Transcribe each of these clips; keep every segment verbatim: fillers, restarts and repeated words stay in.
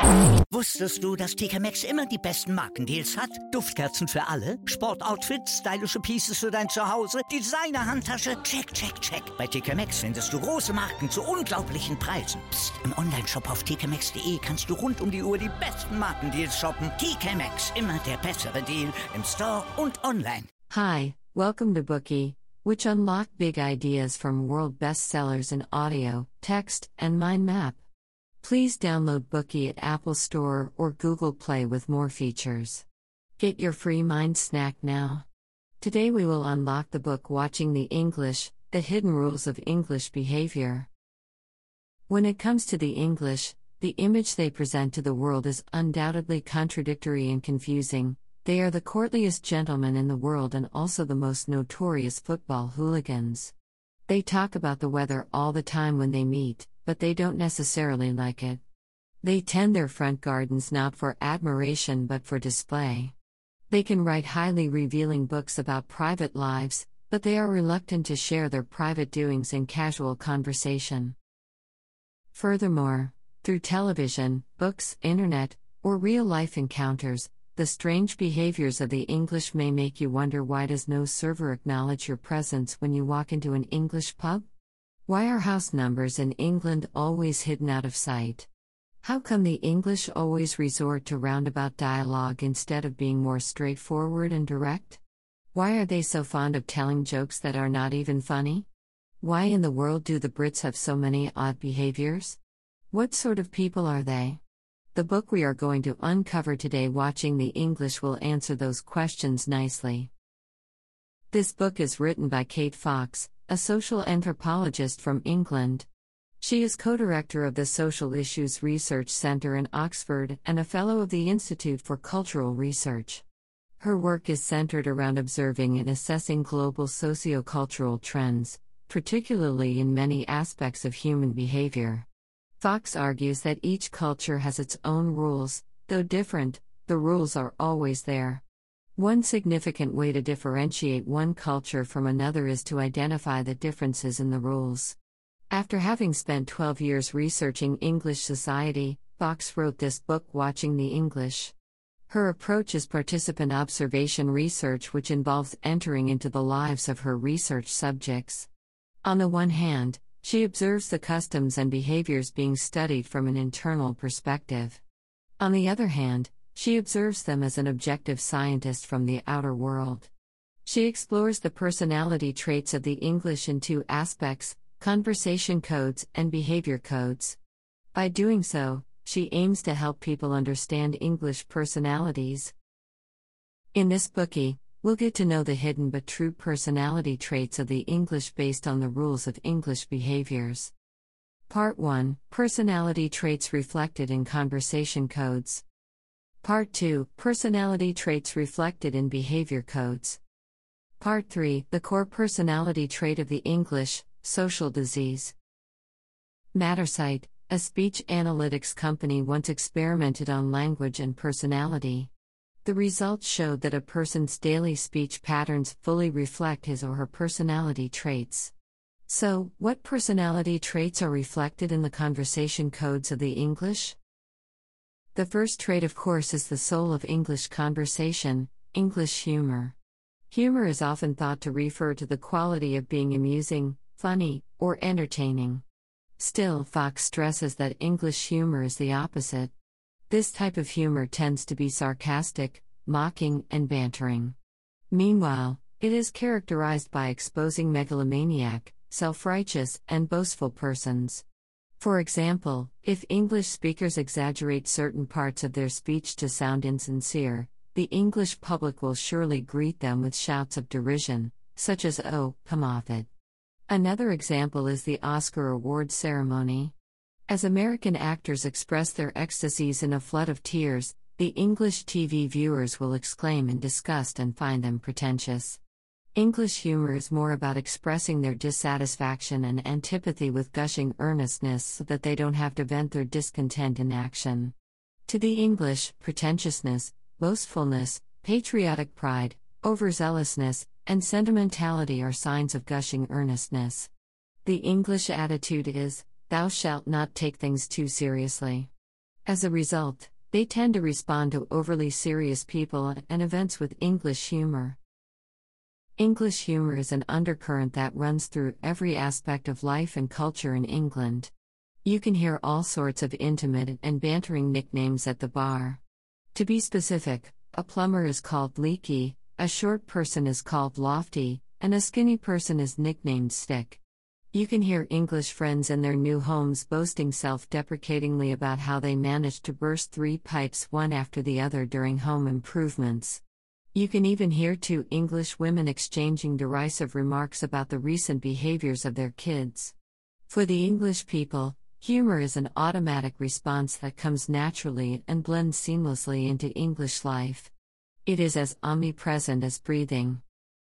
Wusstest du, dass T K Maxx immer die besten Markendeals hat? Duftkerzen für alle, Sportoutfits, stylische Pieces für dein Zuhause, Designer-Handtasche, check, check, check. Bei T K Maxx findest du große Marken zu unglaublichen Preisen. Psst. Im Onlineshop auf t k maxx punkt d e kannst du rund um die Uhr die besten Markendeals shoppen. T K Maxx, immer der bessere Deal im Store und online. Hi, welcome to Bookey, which unlock big ideas from world bestsellers in audio, text, and mind map. Please download Bookey at Apple Store or Google Play with more features. Get your free mind snack now. Today we will unlock the book Watching the English, The Hidden Rules of English Behavior. When it comes to the English, the image they present to the world is undoubtedly contradictory and confusing. They are the courtliest gentlemen in the world and also the most notorious football hooligans. They talk about the weather all the time when they meet, but they don't necessarily like it. They tend their front gardens not for admiration but for display. They can write highly revealing books about private lives, but they are reluctant to share their private doings in casual conversation. Furthermore, through television, books, internet, or real-life encounters, the strange behaviors of the English may make you wonder, why does no server acknowledge your presence when you walk into an English pub? Why are house numbers in England always hidden out of sight? How come the English always resort to roundabout dialogue instead of being more straightforward and direct? Why are they so fond of telling jokes that are not even funny? Why in the world do the Brits have so many odd behaviors? What sort of people are they? The book we are going to uncover today, Watching the English, will answer those questions nicely. This book is written by Kate Fox, a social anthropologist from England. She is co-director of the Social Issues Research Centre in Oxford and a fellow of the Institute for Cultural Research. Her work is centered around observing and assessing global socio-cultural trends, particularly in many aspects of human behavior. Fox argues that each culture has its own rules. Though different, the rules are always there. One significant way to differentiate one culture from another is to identify the differences in the rules. After having spent twelve years researching English society, Fox wrote this book, Watching the English. Her approach is participant observation research, which involves entering into the lives of her research subjects. On the one hand, she observes the customs and behaviors being studied from an internal perspective. On the other hand, she observes them as an objective scientist from the outer world. She explores the personality traits of the English in two aspects: conversation codes and behavior codes. By doing so, she aims to help people understand English personalities. In this Bookey, we'll get to know the hidden but true personality traits of the English based on the rules of English behaviors. Part one: Personality Traits Reflected in Conversation Codes. Part two: Personality Traits Reflected in Behavior Codes. Part three: The Core Personality Trait of the English, Social Disease. Mattersight, a speech analytics company, once experimented on language and personality. The results showed that a person's daily speech patterns fully reflect his or her personality traits. So, what personality traits are reflected in the conversation codes of the English? The first trait, of course, is the soul of English conversation: English humor. Humor is often thought to refer to the quality of being amusing, funny, or entertaining. Still, Fox stresses that English humor is the opposite. This type of humor tends to be sarcastic, mocking, and bantering. Meanwhile, it is characterized by exposing megalomaniac, self-righteous, and boastful persons. For example, if English speakers exaggerate certain parts of their speech to sound insincere, the English public will surely greet them with shouts of derision, such as "Oh, come off it." Another example is the Oscar Awards ceremony. As American actors express their ecstasies in a flood of tears, the English T V viewers will exclaim in disgust and find them pretentious. English humor is more about expressing their dissatisfaction and antipathy with gushing earnestness so that they don't have to vent their discontent in action. To the English, pretentiousness, boastfulness, patriotic pride, overzealousness, and sentimentality are signs of gushing earnestness. The English attitude is, "Thou shalt not take things too seriously." As a result, they tend to respond to overly serious people and events with English humor. English humor is an undercurrent that runs through every aspect of life and culture in England. You can hear all sorts of intimate and bantering nicknames at the bar. To be specific, a plumber is called Leaky, a short person is called Lofty, and a skinny person is nicknamed Stick. You can hear English friends in their new homes boasting self-deprecatingly about how they managed to burst three pipes one after the other during home improvements. You can even hear two English women exchanging derisive remarks about the recent behaviors of their kids. For the English people, humor is an automatic response that comes naturally and blends seamlessly into English life. It is as omnipresent as breathing.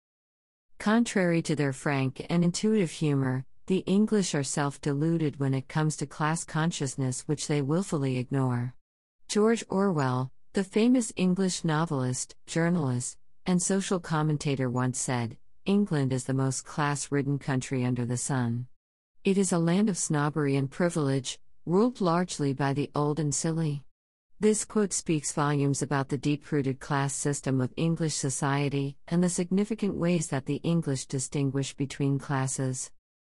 Contrary to their frank and intuitive humor, the English are self-deluded when it comes to class consciousness, which they willfully ignore. George Orwell, the famous English novelist, journalist, and social commentator, once said, "England is the most class-ridden country under the sun. It is a land of snobbery and privilege, ruled largely by the old and silly." This quote speaks volumes about the deep-rooted class system of English society and the significant ways that the English distinguish between classes.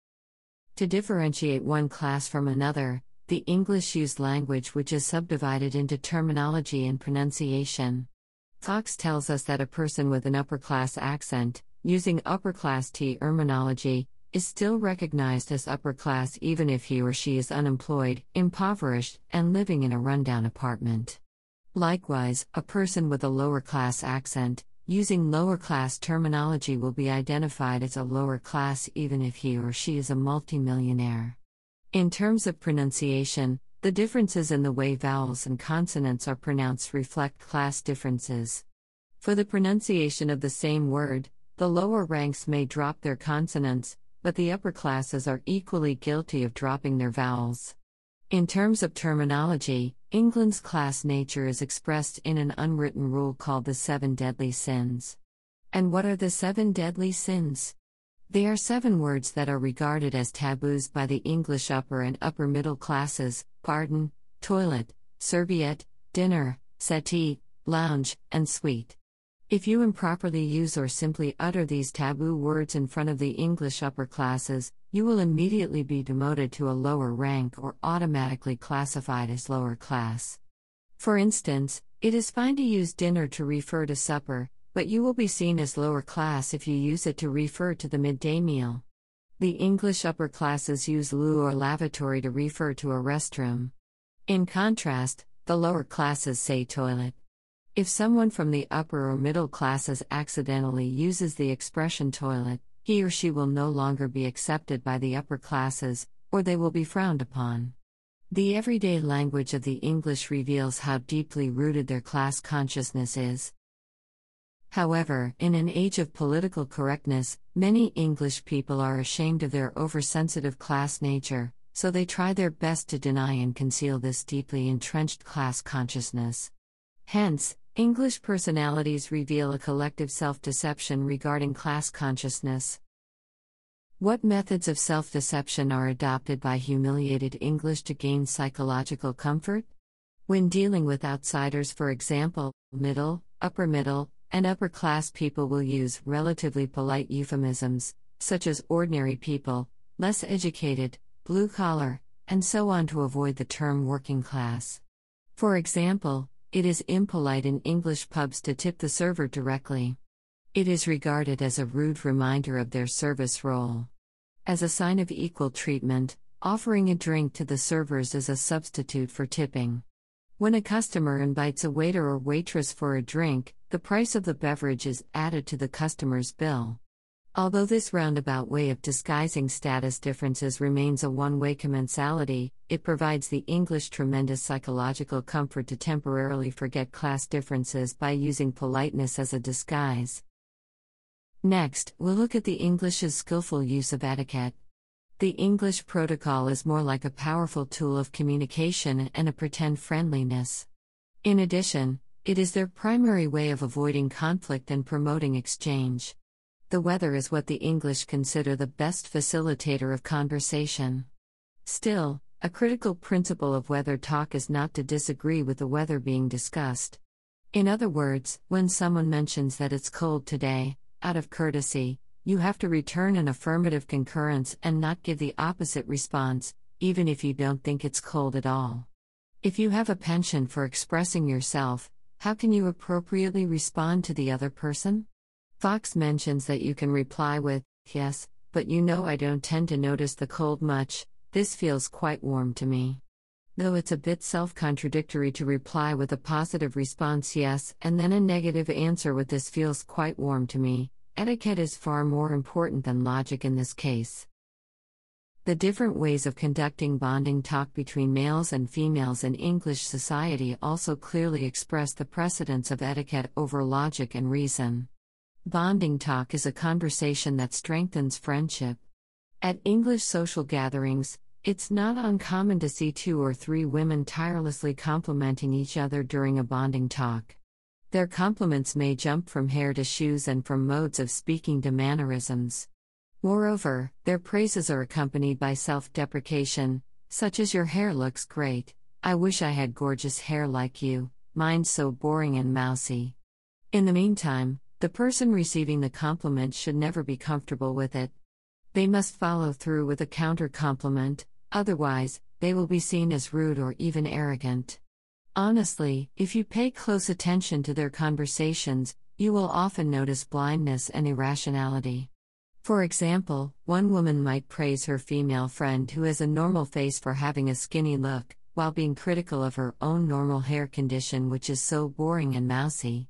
To differentiate one class from another, the English use language which is subdivided into terminology and pronunciation. Fox tells us that a person with an upper-class accent, using upper-class terminology, is still recognized as upper-class even if he or she is unemployed, impoverished, and living in a rundown apartment. Likewise, a person with a lower-class accent, using lower-class terminology, will be identified as a lower class even if he or she is a multimillionaire. In terms of pronunciation, the differences in the way vowels and consonants are pronounced reflect class differences. For the pronunciation of the same word, the lower ranks may drop their consonants, but the upper classes are equally guilty of dropping their vowels. In terms of terminology, England's class nature is expressed in an unwritten rule called the Seven Deadly Sins. And what are the Seven Deadly Sins? They are seven words that are regarded as taboos by the English upper and upper middle classes: pardon, toilet, serviette, dinner, settee, lounge, and suite. If you improperly use or simply utter these taboo words in front of the English upper classes, you will immediately be demoted to a lower rank or automatically classified as lower class. For instance, it is fine to use dinner to refer to supper, but you will be seen as lower class if you use it to refer to the midday meal. The English upper classes use loo or lavatory to refer to a restroom. In contrast, the lower classes say toilet. If someone from the upper or middle classes accidentally uses the expression toilet, he or she will no longer be accepted by the upper classes, or they will be frowned upon. The everyday language of the English reveals how deeply rooted their class consciousness is. However, in an age of political correctness, many English people are ashamed of their oversensitive class nature, so they try their best to deny and conceal this deeply entrenched class consciousness. Hence, English personalities reveal a collective self-deception regarding class consciousness. What methods of self-deception are adopted by humiliated English to gain psychological comfort? When dealing with outsiders, for example, middle, upper middle, and upper class people will use relatively polite euphemisms, such as ordinary people, less educated, blue collar, and so on to avoid the term working class. For example, it is impolite in English pubs to tip the server directly. It is regarded as a rude reminder of their service role. As a sign of equal treatment, offering a drink to the servers is a substitute for tipping. When a customer invites a waiter or waitress for a drink, the price of the beverage is added to the customer's bill. Although this roundabout way of disguising status differences remains a one-way commensality, it provides the English tremendous psychological comfort to temporarily forget class differences by using politeness as a disguise. Next, we'll look at the English's skillful use of etiquette. The English protocol is more like a powerful tool of communication and a pretend friendliness. In addition, it is their primary way of avoiding conflict and promoting exchange. The weather is what the English consider the best facilitator of conversation. Still, A critical principle of weather talk is not to disagree with the weather being discussed. In other words, when someone mentions that it's cold today, out of courtesy, you have to return an affirmative concurrence and not give the opposite response, even if you don't think it's cold at all. If you have a penchant for expressing yourself, how can you appropriately respond to the other person? Fox mentions that you can reply with, "Yes, but you know I don't tend to notice the cold much, this feels quite warm to me." Though it's a bit self-contradictory to reply with a positive response yes and then a negative answer with "this feels quite warm to me," etiquette is far more important than logic in this case. The different ways of conducting bonding talk between males and females in English society also clearly express the precedence of etiquette over logic and reason. Bonding talk is a conversation that strengthens friendship. At English social gatherings, it's not uncommon to see two or three women tirelessly complimenting each other during a bonding talk. Their compliments may jump from hair to shoes and from modes of speaking to mannerisms. Moreover, their praises are accompanied by self-deprecation, such as "Your hair looks great, I wish I had gorgeous hair like you, mine's so boring and mousy." In the meantime, the person receiving the compliment should never be comfortable with it. They must follow through with a counter-compliment, otherwise, they will be seen as rude or even arrogant. Honestly, if you pay close attention to their conversations, you will often notice blindness and irrationality. For example, one woman might praise her female friend who has a normal face for having a skinny look, while being critical of her own normal hair condition, which is so boring and mousy.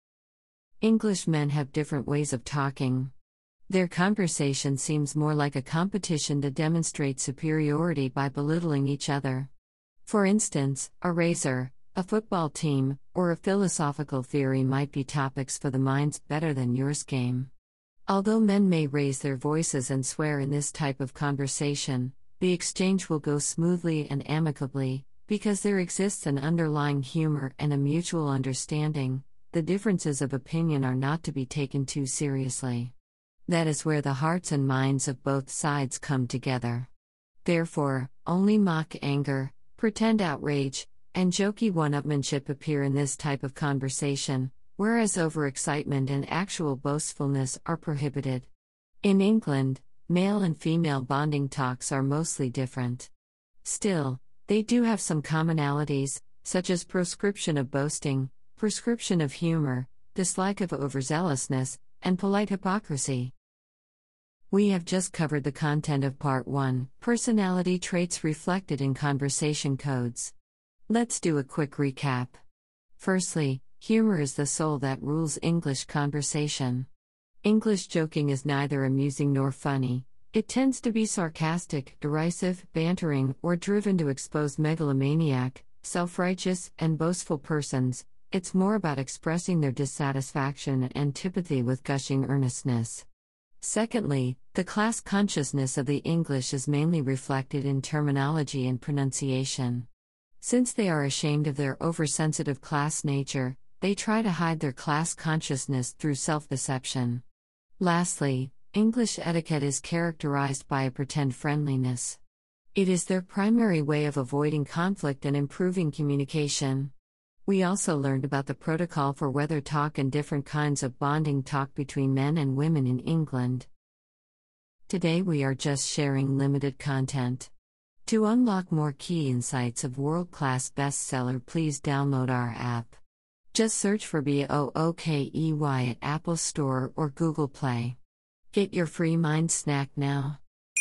English men have different ways of talking. Their conversation seems more like a competition to demonstrate superiority by belittling each other. For instance, a razor, a football team, or a philosophical theory might be topics for the "mine's better than yours" game. Although men may raise their voices and swear in this type of conversation, the exchange will go smoothly and amicably, because there exists an underlying humor and a mutual understanding. The differences of opinion are not to be taken too seriously. That is where the hearts and minds of both sides come together. Therefore, only mock anger, pretend outrage, and jokey one-upmanship appear in this type of conversation, whereas overexcitement and actual boastfulness are prohibited. In England, male and female bonding talks are mostly different. Still, they do have some commonalities, such as proscription of boasting, prescription of humor, dislike of overzealousness, and polite hypocrisy. We have just covered the content of Part one, Personality Traits Reflected in Conversation Codes. Let's do a quick recap. Firstly, humor is the soul that rules English conversation. English joking is neither amusing nor funny. It tends to be sarcastic, derisive, bantering, or driven to expose megalomaniac, self-righteous, and boastful persons. It's more about expressing their dissatisfaction and antipathy with gushing earnestness. Secondly, the class consciousness of the English is mainly reflected in terminology and pronunciation. Since they are ashamed of their oversensitive class nature, they try to hide their class consciousness through self-deception. Lastly, English etiquette is characterized by a pretend friendliness. It is their primary way of avoiding conflict and improving communication. We also learned about the protocol for weather talk and different kinds of bonding talk between men and women in England. Today we are just sharing limited content. To unlock more key insights of world-class bestseller, please download our app. Just search for BOOKEY at Apple Store or Google Play. Get your free mind snack now.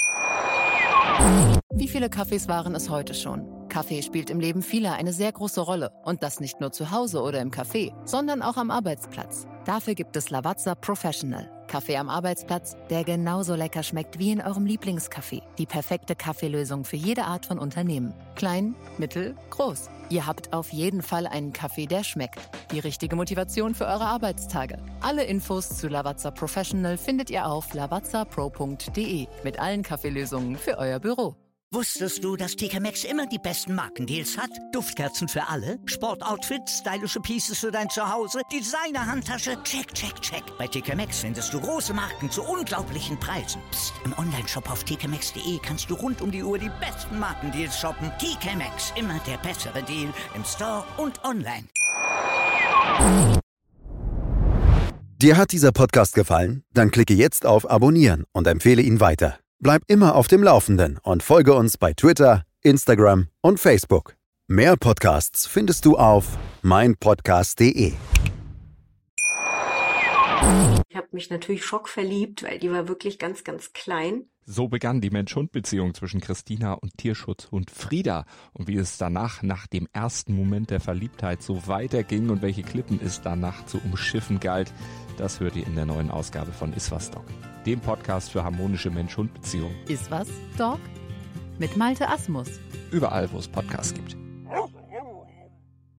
Wie viele Kaffees waren es heute schon? Kaffee spielt im Leben vieler eine sehr große Rolle. Und das nicht nur zu Hause oder im Café, sondern auch am Arbeitsplatz. Dafür gibt es Lavazza Professional. Kaffee am Arbeitsplatz, der genauso lecker schmeckt wie in eurem Lieblingscafé. Die perfekte Kaffeelösung für jede Art von Unternehmen. Klein, mittel, groß. Ihr habt auf jeden Fall einen Kaffee, der schmeckt. Die richtige Motivation für eure Arbeitstage. Alle Infos zu Lavazza Professional findet ihr auf lavazza pro punkt de mit allen Kaffeelösungen für euer Büro. Wusstest du, dass T K Maxx immer die besten Markendeals hat? Duftkerzen für alle, Sportoutfits, stylische Pieces für dein Zuhause, Designer-Handtasche, check, check, check. Bei T K Maxx findest du große Marken zu unglaublichen Preisen. Psst. Im Onlineshop auf t k maxx punkt d e kannst du rund um die Uhr die besten Markendeals shoppen. T K Maxx, immer der bessere Deal im Store und online. Dir hat dieser Podcast gefallen? Dann klicke jetzt auf Abonnieren und empfehle ihn weiter. Bleib immer auf dem Laufenden und folge uns bei Twitter, Instagram und Facebook. Mehr Podcasts findest du auf mein podcast punkt d e. Ich habe mich natürlich schockverliebt, weil die war wirklich ganz, ganz klein. So begann die Mensch-Hund-Beziehung zwischen Christina und Tierschutzhund Frieda. Und wie es danach, nach dem ersten Moment der Verliebtheit, so weiterging und welche Klippen es danach zu umschiffen galt, das hört ihr in der neuen Ausgabe von Iswas Dog, dem Podcast für harmonische Mensch-Hund-Beziehungen. Iswas Dog? Mit Malte Asmus. Überall, wo es Podcasts gibt.